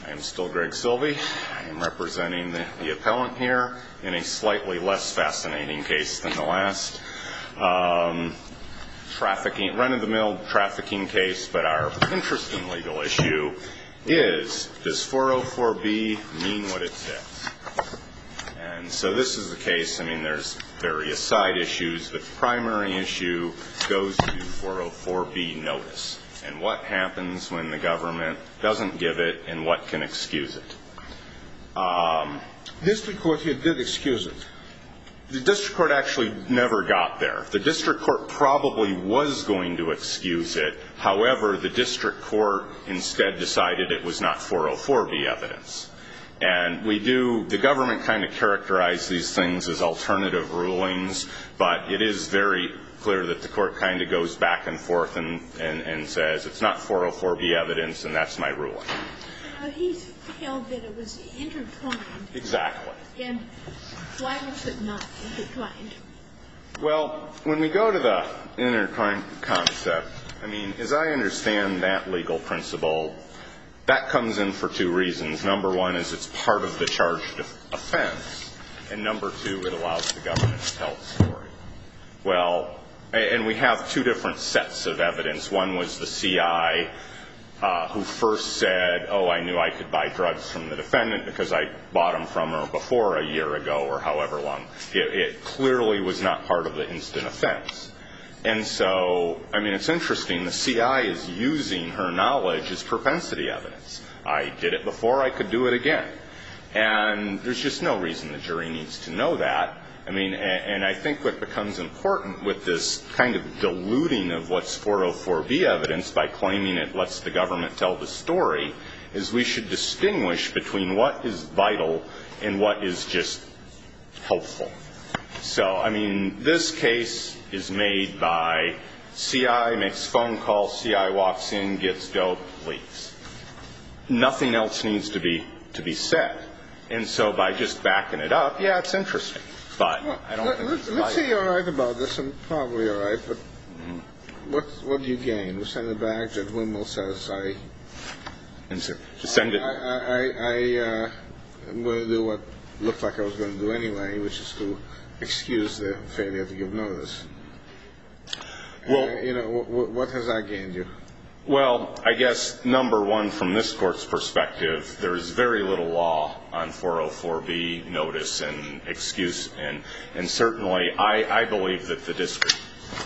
I am still Greg Silvey. I am representing the appellant here in a slightly less fascinating case than the last. Run-of-the-mill trafficking case, but our interesting legal issue is, does 404B mean what it says? And so this is the case. I mean, there's various side issues, but the primary issue goes to 404B notice. And what happens when the government doesn't give it, and what can excuse it? District court here did excuse it. The district court actually never got there. The district court probably was going to excuse it. However, the district court instead decided it was not 404B evidence. And the government kind of characterized these things as alternative rulings, but it is very clear that the court kind of goes back and forth and says it's not 404B evidence, and that's my ruling. He held that it was intertwined. Exactly. And why was it not intertwined? Well, when we go to the intertwined concept, I mean, as I understand that legal principle, that comes in for two reasons. Number one is it's part of the charged offense, and number two, it allows the government to tell the story. Well, and we have two different sets of evidence. One was the CI who first said, I knew I could buy drugs from the defendant because I bought them from her before a year ago or however long. It clearly was not part of the instant offense. And so, I mean, it's interesting. The CI is using her knowledge as propensity evidence. I did it before, I could do it again. And there's just no reason the jury needs to know that. I mean, and I think what becomes important with this kind of diluting of what's 404B evidence by claiming it lets the government tell the story is we should distinguish between what is vital and what is just helpful. So, I mean, this case is made by CI makes phone call, CI walks in, gets dope, leaves. Nothing else needs to be said. And so by just backing it up, yeah, it's interesting. But I don't think it's vital. Let's say you're right about this, and probably you're right, but what do you gain? We send it back, Judge Wimble says Just send it. I'm going to do what looked like I was going to do anyway, which is to excuse the failure to give notice. Well, what has that gained you? Well, I guess, number one, from this court's perspective, there is very little law on 404B notice and excuse. And certainly, I believe that the district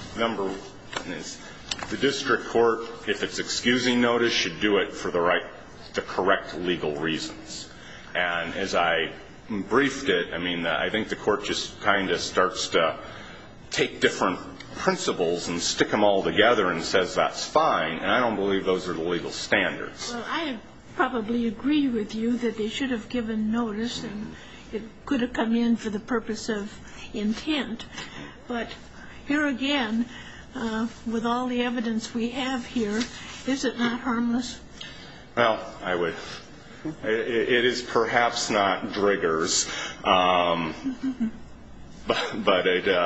court, if it's excusing notice, should do it for the correct legal reasons. And as I briefed it, I mean, I think the court just kind of starts to take different principles and stick them all together and says that's fine, and I don't believe those are the legal standards. Well, I probably agree with you that they should have given notice and it could have come in for the purpose of intent. But here again, with all the evidence we have here, is it not harmless? Well, it is perhaps not Driggers, but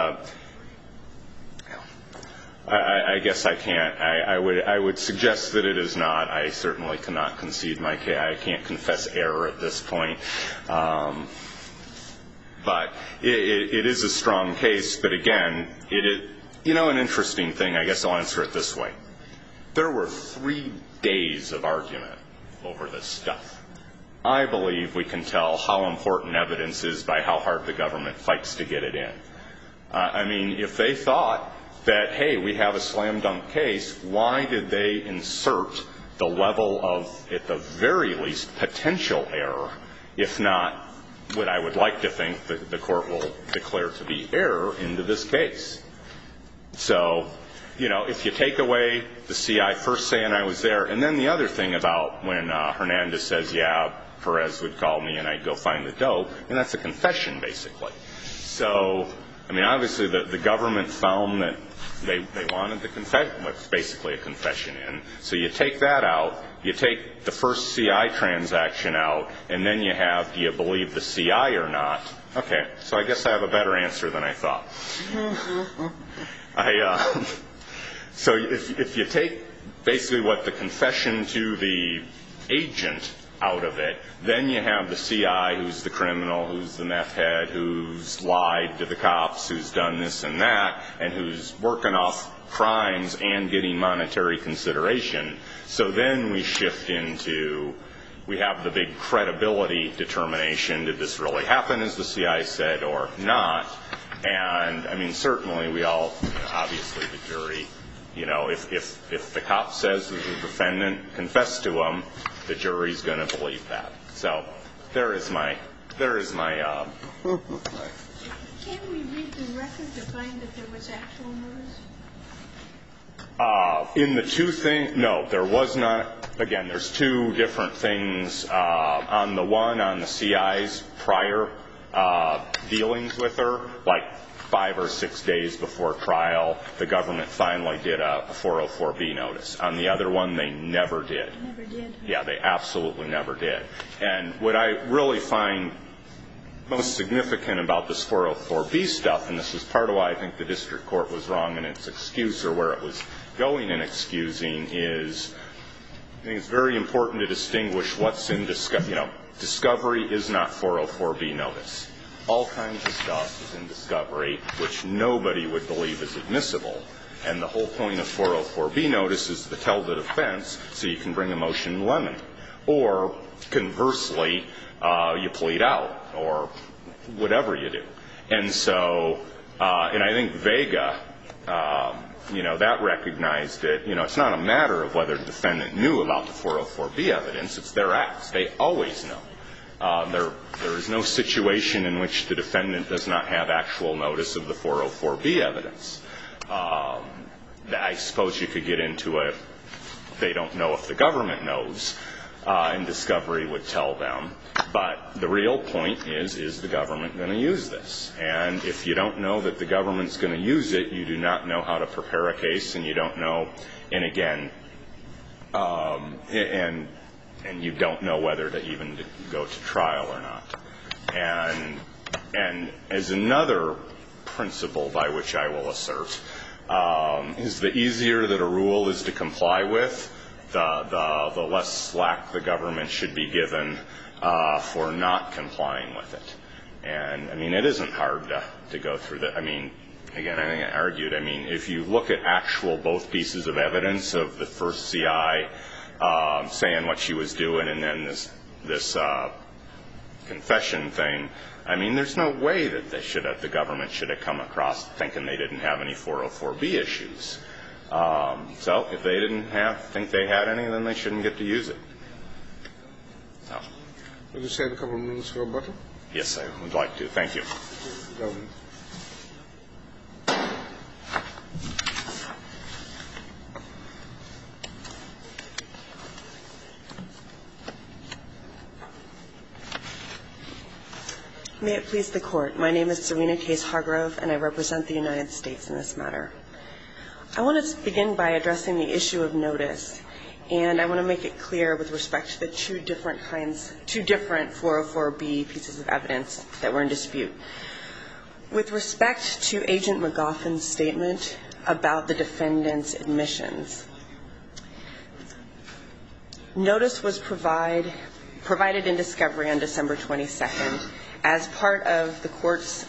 I guess I can't. I would suggest that it is not. I certainly cannot concede my case. I can't confess error at this point. But it is a strong case. But again, an interesting thing, I guess I'll answer it this way. There were 3 days of argument over this stuff. I believe we can tell how important evidence is by how hard the government fights to get it in. I mean, if they thought that, hey, we have a slam dunk case, why did they insert the level of, at the very least, potential error, if not what I would like to think the court will declare to be error into this case? So, if you take away the CI first saying I was there, and then the other thing about when Hernandez says, yeah, Perez would call me and I'd go find the dope, and that's a confession, basically. So, I mean, obviously the government found that they wanted the confession, what's basically a confession in. So you take that out, you take the first CI transaction out, and then you have, do you believe the CI or not? Okay, so I guess I have a better answer than I thought. So if you take basically what the confession to the agent out of it. Then you have the CI who's the criminal, who's the meth head, who's lied to the cops, who's done this and that, and who's working off crimes and getting monetary consideration. So then we shift into, we have the big credibility determination. Did this really happen, as the CI said, or not? And, I mean, certainly we all, obviously the jury, you know, if the cop says that the defendant confessed to him, the jury's going to believe that. So there is my. Can we read the record to find that there was actual notice? In the two things, no, there was not. Again, there's two different things. On the one, on the CI's prior dealings with her, like 5 or 6 days before trial, the government finally did a 404B notice. On the other one, they never did. Never did. Yeah, they absolutely never did. And what I really find most significant about this 404B stuff, and this is part of why I think the district court was wrong in its excuse, or where it was going in excusing, is I think it's very important to distinguish what's in discovery. You know, discovery is not 404B notice. All kinds of stuff is in discovery which nobody would believe is admissible. And the whole point of 404B notice is to tell the defense so you can bring a motion in lemon. Or, conversely, you plead out, or whatever you do. And so, and I think Vega, you know, that recognized it. You know, it's not a matter of whether the defendant knew about the 404B evidence. It's their acts. They always know. There is no situation in which the defendant does not have actual notice of the 404B evidence. I suppose you could get into a, they don't know if the government knows, and discovery would tell them. But the real point is the government going to use this? And if you don't know that the government's going to use it, you do not know how to prepare a case, and you don't know, and again, and you don't know whether to even go to trial or not. And as another principle by which I will assert, is the easier that a rule is to comply with, the less slack the government should be given for not complying with it. And, I mean, it isn't hard to go through that. I mean, again, I think I argued, I mean, if you look at actual both pieces of evidence of the first CI saying what she was doing, and then this confession thing, I mean, there's no way that the government should have come across thinking they didn't have any 404B issues. So if they didn't think they had any, then they shouldn't get to use it. So. Would you save a couple of minutes for a bottle? Yes, I would like to. Thank you. May it please the Court. My name is Serena Case Hargrove, and I represent the United States in this matter. I want to begin by addressing the issue of notice, and I want to make it clear with respect to the two different 404B pieces of evidence that were in dispute. With respect to Agent McGoffin's statement about the defendant's admissions, notice was provided in discovery on December 22nd. As part of the court's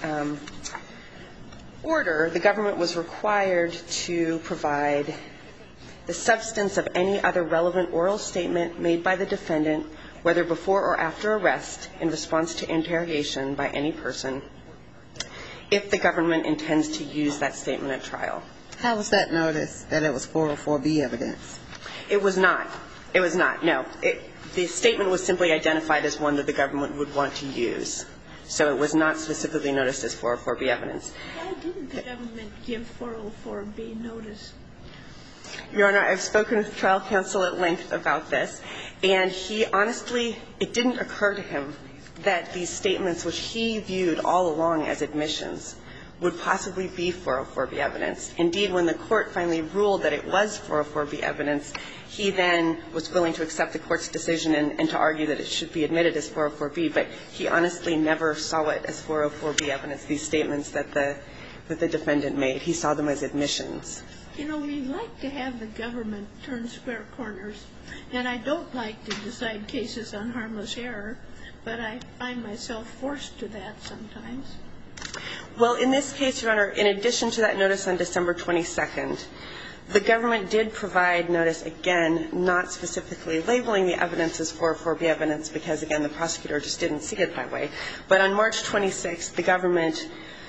order, the government was required to provide the substance of any other relevant oral statement made by the defendant, whether before or after arrest, in response to interrogation by any person, if the government intends to use that statement at trial. How was that notice that it was 404B evidence? It was not. It was not, no. The statement was simply identified as one that the government would want to use. So it was not specifically noticed as 404B evidence. Why didn't the government give 404B notice? Your Honor, I've spoken with trial counsel at length about this, and he honestly, it didn't occur to him that these statements, which he viewed all along as admissions, would possibly be 404B evidence. Indeed, when the court finally ruled that it was 404B evidence, he then was willing to accept the court's decision and to argue that it should be admitted as 404B, but he honestly never saw it as 404B evidence, these statements that the defendant made. He saw them as admissions. You know, we like to have the government turn square corners, and I don't like to decide cases on harmless error, but I find myself forced to that sometimes. Well, in this case, Your Honor, in addition to that notice on December 22nd, the government did provide notice, again, not specifically labeling the evidence as 404B evidence because, again, the prosecutor just didn't see it that way. But on March 26th, the government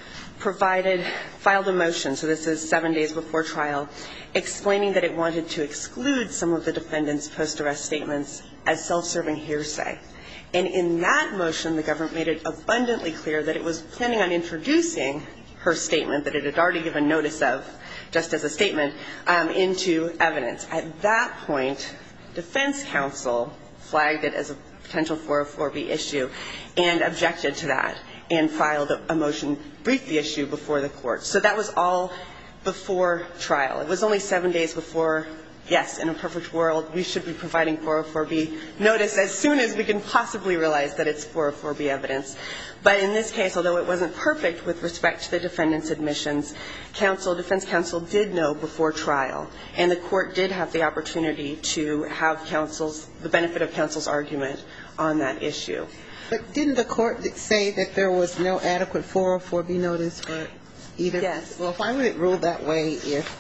filed a motion, so this is 7 days before trial, explaining that it wanted to exclude some of the defendant's post-arrest statements as self-serving hearsay. And in that motion, the government made it abundantly clear that it was planning on introducing her statement that it had already given notice of, just as a statement, into evidence. At that point, defense counsel flagged it as a potential 404B issue and objected to that and filed a motion, briefed the issue before the court. So that was all before trial. It was only 7 days before. Yes, in a perfect world, we should be providing 404B notice as soon as we can possibly realize that it's 404B evidence. But in this case, although it wasn't perfect with respect to the defendant's admissions, defense counsel did know before trial, and the court did have the opportunity to have the benefit of counsel's argument on that issue. But didn't the court say that there was no adequate 404B notice for either? Yes. Well, why would it rule that way if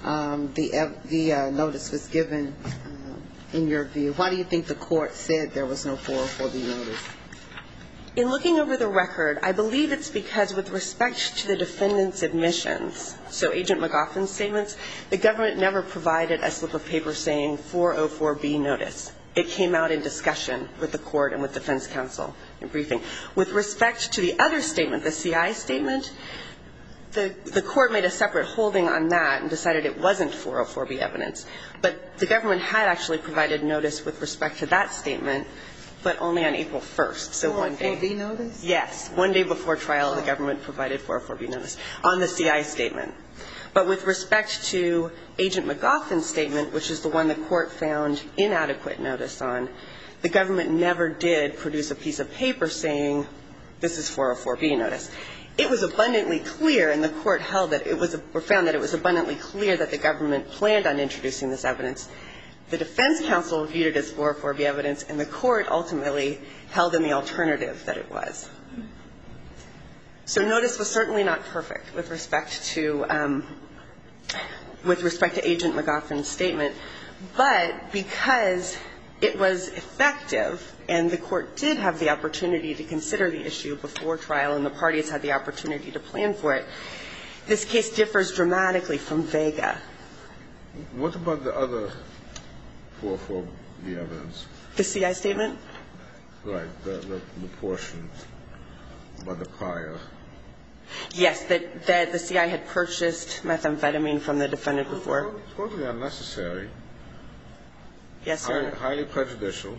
the notice was given, in your view? Why do you think the court said there was no 404B notice? In looking over the record, I believe it's because with respect to the defendant's admissions, so Agent McGoffin's statements, the government never provided a slip of paper saying 404B notice. It came out in discussion with the court and with defense counsel in briefing. With respect to the other statement, the CI statement, the court made a separate holding on that and decided it wasn't 404B evidence. But the government had actually provided notice with respect to that statement, but only on April 1st. So 404B notice? Yes. 1 day before trial, the government provided 404B notice on the CI statement. But with respect to Agent McGoffin's statement, which is the one the court found inadequate notice on, the government never did produce a piece of paper saying this is 404B notice. It was abundantly clear, and the court held that found that it was abundantly clear that the government planned on introducing this evidence. The defense counsel viewed it as 404B evidence, and the court ultimately held in the alternative that it was. So notice was certainly not perfect with respect to Agent McGoffin's statement, but because it was effective and the court did have the opportunity to consider the issue before trial and the parties had the opportunity to plan for it, this case differs dramatically from Vega. What about the other 404B evidence? The CI statement? Right, the portion about the prior. Yes, that the CI had purchased methamphetamine from the defendant before. Totally unnecessary. Yes, sir. Highly prejudicial.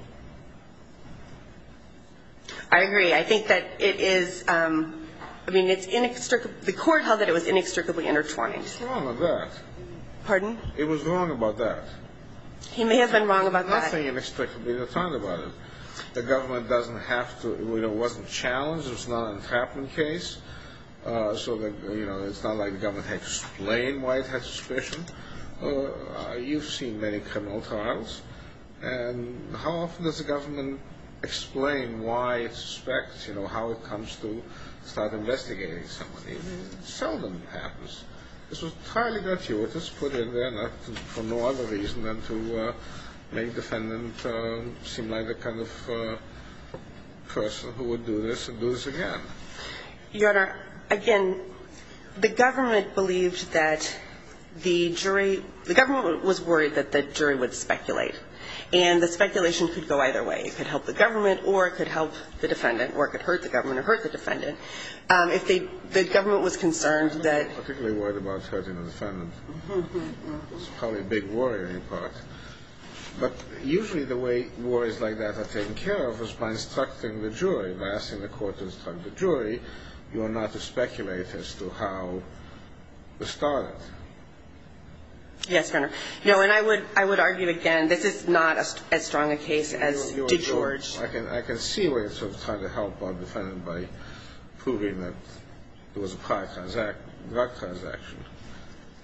I agree. I think that it is, it's inextricably, the court held that it was inextricably intertwined. What's wrong with that? Pardon? It was wrong about that. He may have been wrong about that. Nothing inextricably intertwined about it. The government doesn't have to, it wasn't challenged, it was not an entrapment case, so that, it's not like the government had to explain why it had suspicion. You've seen many criminal trials, and how often does the government explain why it suspects, how it comes to start investigating somebody? It seldom happens. This was entirely gratuitous, put in there not for no other reason than to make the defendant seem like the kind of person who would do this and do this again. Your Honor, again, the government believed that the government was worried that the jury would speculate. And the speculation could go either way. It could help the government, or it could help the defendant, or it could hurt the government or hurt the defendant. If the government was concerned that... I'm not particularly worried about hurting the defendant. It's probably a big worry on your part. But usually the way worries like that are taken care of is by instructing the jury, by asking the court to instruct the jury. You are not to speculate as to how this started. Yes, Your Honor. No, and I would argue again, this is not as strong a case as DeGeorge. I can see where you're sort of trying to help our defendant by proving that there was a prior drug transaction.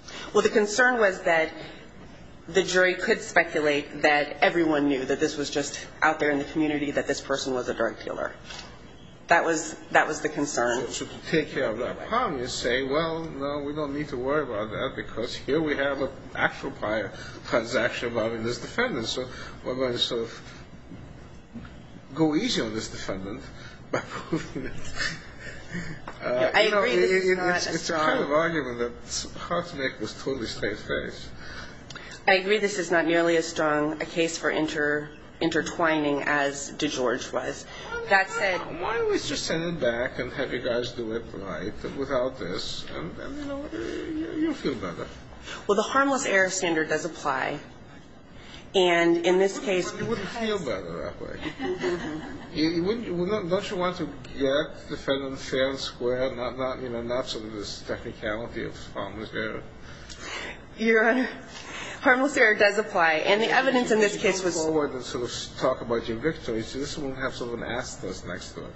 Well, the concern was that the jury could speculate that everyone knew that this was just out there in the community, that this person was a drug dealer. That was the concern. So to take care of that problem, you say, well, no, we don't need to worry about that because here we have an actual prior transaction involving this defendant. So we're going to sort of go easy on this defendant by proving that. I agree this is not a It's strong... a kind of argument that's hard to make with totally straight face. I agree this is not nearly as strong a case for intertwining as DeGeorge was. That said... Why don't we just send it back and have you guys do it right without this, and you know, you'll feel better. Well, the harmless error standard does apply. And in this case... You wouldn't feel better that way. Don't you want to get the defendant fair and square, not sort of this technicality of harmless error? Your Honor, harmless error does apply, and the evidence in this case was... You go forward and sort of talk about your victory, so this won't have sort of an asterisk next to it.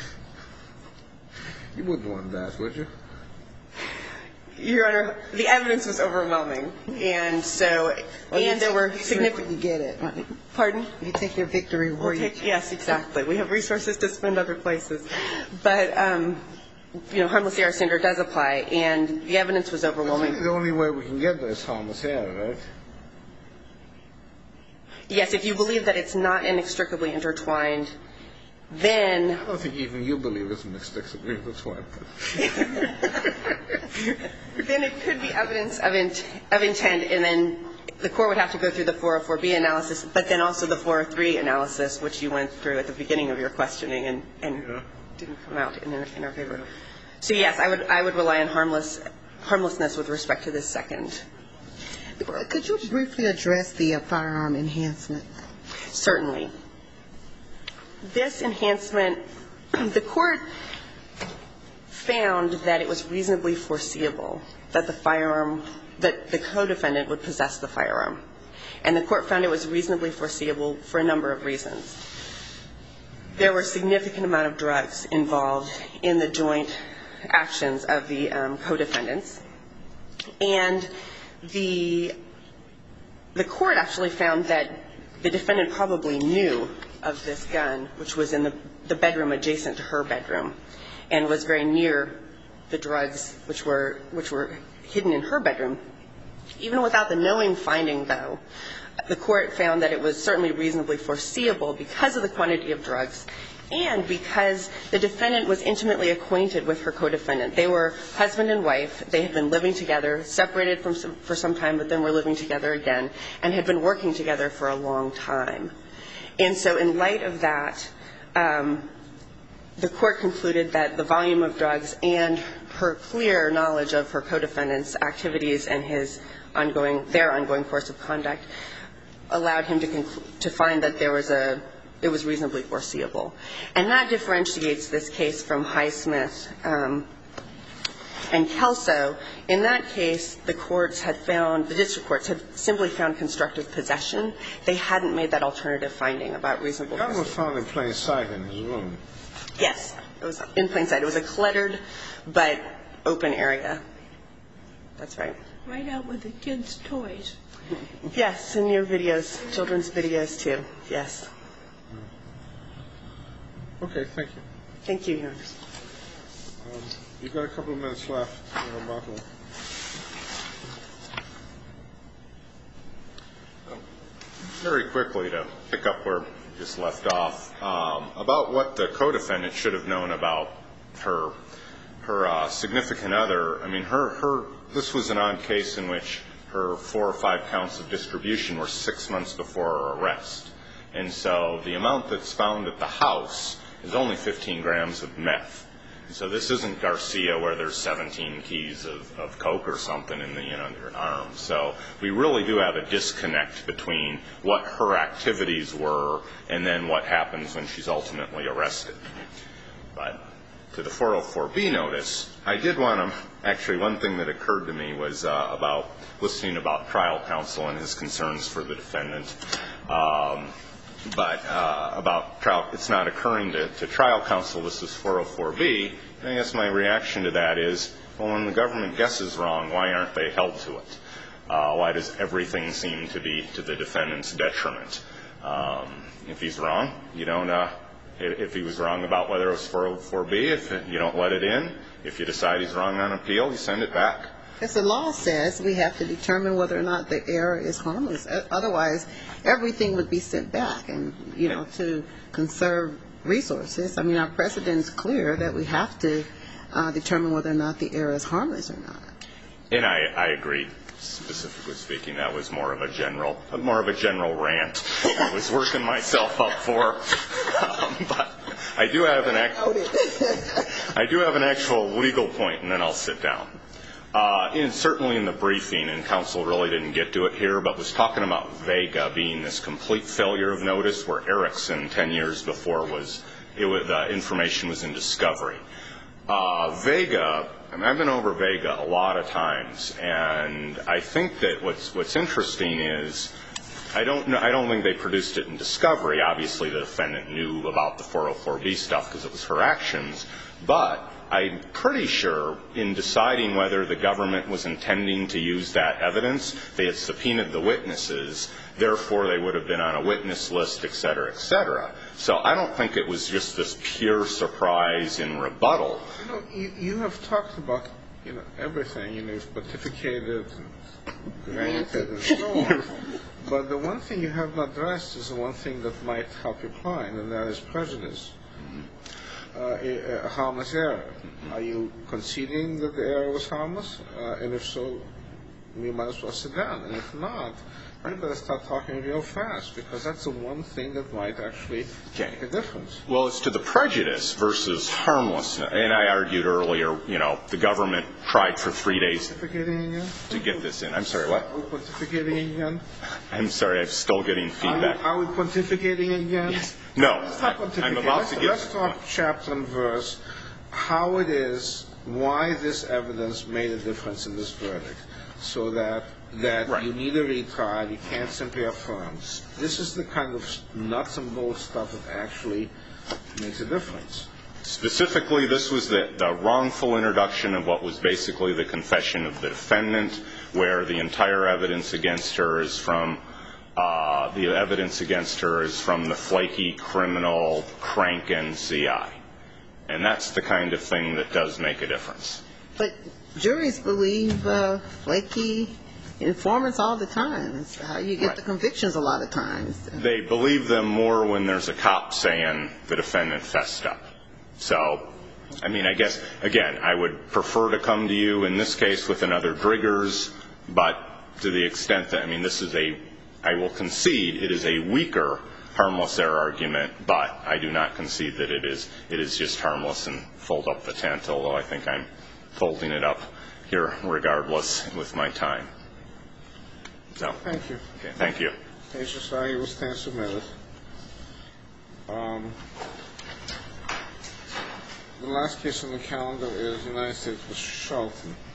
You wouldn't want that, would you? Your Honor, the evidence was overwhelming, and so... and there were significant... You get it. Pardon? You take your victory where you... Yes, exactly. We have resources to spend other places. But, harmless error standard does apply, and the evidence was overwhelming. The only way we can get there is harmless error, right? Yes, if you believe that it's not inextricably intertwined, then... I don't think even you believe it's inextricably intertwined. Then it could be evidence of intent, and then the court would have to go through the 404B analysis, but then also the 403 analysis, which you went through at the beginning of your questioning and didn't come out in our favor. So, yes, I would rely on harmlessness with respect to this second. Could you briefly address the firearm enhancement? Certainly. This enhancement, the court found that it was reasonably foreseeable that the co-defendant would possess the firearm. And the court found it was reasonably foreseeable for a number of reasons. There were a significant amount of drugs involved in the joint actions of the co-defendants. And the court actually found that the defendant probably knew of this gun, which was in the bedroom adjacent to her bedroom, and was very near the drugs which were hidden in her bedroom. Even without the knowing finding, though, the court found that it was certainly reasonably foreseeable because of the quantity of drugs and because the defendant was intimately acquainted with her co-defendant. They were husband and wife. They had been living together, separated for some time, but then were living together again, and had been working together for a long time. And so in light of that, the court concluded that the volume of drugs and her clear knowledge of her co-defendant's activities and their ongoing course of conduct allowed him to find that it was reasonably foreseeable. And that differentiates this case from Highsmith and Kelso. In that case, the district courts had simply found constructive possession. They hadn't made that alternative finding about reasonable The gun was possession. found in plain sight in his room. Yes, it was in plain sight. It was a cluttered but open area. That's right. Right out with the kids' toys. Yes, in your videos, children's videos too. Yes. Okay, thank you. Thank you, Your Honor. You've got a couple of minutes left in your bottle. Very quickly, to pick up where we just left off, about what the co-defendant should have known about her significant other. I mean, this was an odd case in which her 4 or 5 counts of distribution were 6 months before her arrest. And so the amount that's found at the house is only 15 grams of meth. And so this isn't Garcia where there's 17 keys of coke or something in under an arm. So we really do have a disconnect between what her activities were and then what happens when she's ultimately arrested. But to the 404B notice, I did want to, actually one thing that occurred to me was about listening about trial counsel and his concerns for the defendant. But about trial, it's not occurring to trial counsel, this is 404B. I guess my reaction to that is, Well, when the government guesses wrong, why aren't they held to it? Why does everything seem to be to the defendant's detriment? If he's wrong, you don't, if he was wrong about whether it was 404B, if you don't let it in, if you decide he's wrong on appeal, you send it back. As the law says, we have to determine whether or not the error is harmless. Otherwise, everything would be sent back and, you know, to conserve resources. I mean, our precedent is clear that we have to determine whether or not the error is harmless or not. And I agree. Specifically speaking, that was more of a general rant I was working myself up for. But I do have an actual legal point, and then I'll sit down. Certainly in the briefing, and counsel really didn't get to it here, but was talking about Vega being this complete failure of notice, where Erickson 10 years before the information was in discovery. Vega, I mean, I've been over Vega a lot of times, and I think that what's interesting is I don't think they produced it in discovery. Obviously, the defendant knew about the 404B stuff because it was her actions, but I'm pretty sure in deciding whether the government was intending to use that evidence, they had subpoenaed the witnesses, therefore they would have been on a witness list, et cetera, et cetera. So I don't think it was just this pure surprise in rebuttal. You have talked about, everything, you've pontificated and granted and so on. But the one thing you have not addressed is the one thing that might help your client, and that is prejudice. Harmless error. Are you conceding that the error was harmless? And if so, you might as well sit down. And if not, you better start talking real fast, because that's the one thing that might actually make a difference. Well, it's to the prejudice versus harmlessness. And I argued earlier, the government tried for 3 days to get this in. I'm sorry, what? Are we pontificating again? I'm sorry, I'm still getting feedback. Are we pontificating again? Yes. No. I'm about to let's talk chapter and verse, how it is, why this evidence made a difference in this verdict, so that right. You need a retrial, you can't simply affirm. This is the kind of nuts and bolts stuff that actually makes a difference. Specifically, this was the wrongful introduction of what was basically the confession of the defendant, where the entire evidence against her is from the flaky criminal crank NCI. And that's the kind of thing that does make a difference. But juries believe flaky informants all the time. It's how you get the convictions a lot of times. They believe them more when there's a cop saying the defendant fessed up. So, I mean, I guess, again, I would prefer to come to you in this case with another Driggers, but to the extent that, I mean, I will concede it is a weaker harmless error argument, but I do not concede that it is just harmless and fold up the tent, although I think I'm folding it up here regardless with my time. So, thank you. Okay, thank you. Case society will stand submitted. The last case on the calendar is United States v. Shelton.